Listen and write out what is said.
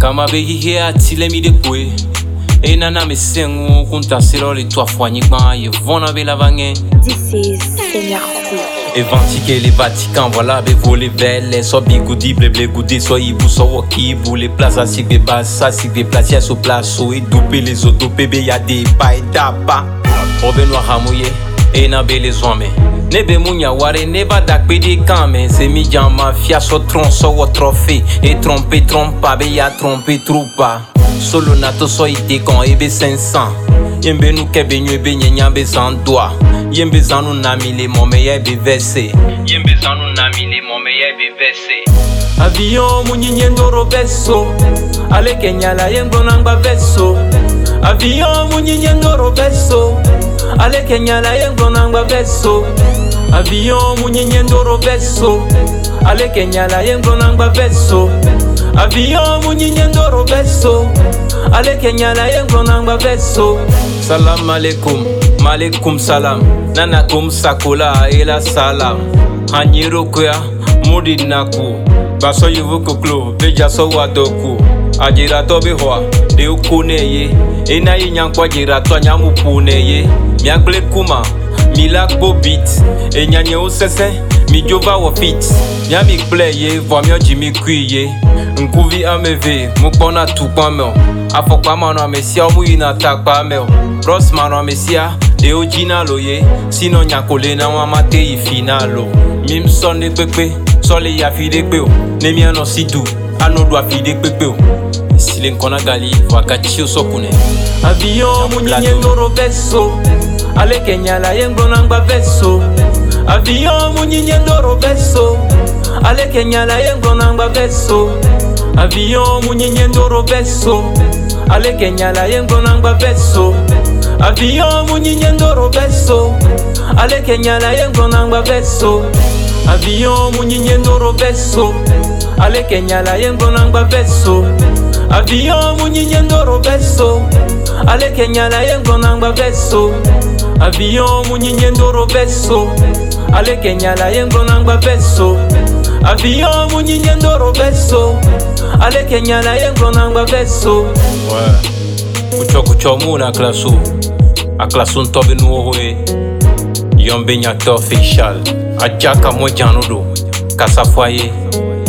Kama behi a tilemi de kwe. E nana me sengu kunta siro le toi foignement ye vona be la vange. This is Seigneur Cool. Et Vatiquer les Vatican, voilà, be voler belle, so bigoudi, blé goudé, so hibou, so wakibou, les places à sig des bases, ça sig des places, y'a so place, so et doupé les autos, bébé, y'a des pailles d'apa. Robin noir ramouillé, et n'abé les hommes. Nebe mounya ware, neba dak pédé kame, c'est mi mafia, so tron, so wa trophée, et trompé, trompa, be y'a trompé, troupa. Solo nato, so ite con, ebe 500. Yembe nou kebe nyo ebe nyambe sans doigt. Yembe zanu nami le mome ye be verse. Yembe zanu nami le mome ye be verse. Avion munyinye ndoro beso. Ale Kenya la yengo nangba beso. Avion munyinye ndoro beso. Ale Kenya la yengo nangba beso. Avion munyinye ndoro beso. Ale Kenya la yengo nangba beso. Avion munyinye ndoro beso. Ale Kenya la yengo nangba beso. Salam alaikum, malikum salam. Nanakum sakola ela salam. Hanyiro kuya, mudi naku. Baso yuvu kuklu, beja so wadoku. Ajira tobe hoa, de ukune ye. Ena ye nyankwa jira to nyamu pune ye. Miagle kuma, milak bobit. Enyanye osese, mi jova wa fit. Nyami play ye, vamio jimi kuye. Nkuvi ameve, mukona tukwameo. Afokwa mano amesia omu ina takpa meo. Ross mano amesia, de ojina loye. Sino nyakole na wamate ifinalo. Mim sonne pepe, sole ya fide peo. Nemi ano sidu, ano dwa fide pepeo. Silen kona gali, wakachio sokune. Avion munyinye ndoro beso. Ale Kenya la yengo nangba beso. Avion munyinye ndoro beso. Ale Kenya la yengo nangba beso. Avion munyinye ndoro beso. Ale Kenya la yengo nangba beso. Avion munyinye ndoro beso. Ale Kenya la yengo nangba beso. Avion munyinye ndoro beso. Ale Kenya la yengo nangba beso. Avion munyinye ndoro beso. Ale Kenya la yengo nangba beso. Avion munyinye ndoro beso. Ale Kenya la yengo nangba beso. Avion munyinye ndoro beso. Ale Kenya la yengo nangba beso. Ouais. Kucho muna klasu. A klasu ntobe nuowe. Yombe nyato official. Ajaka mo janodo. Kasa foyer.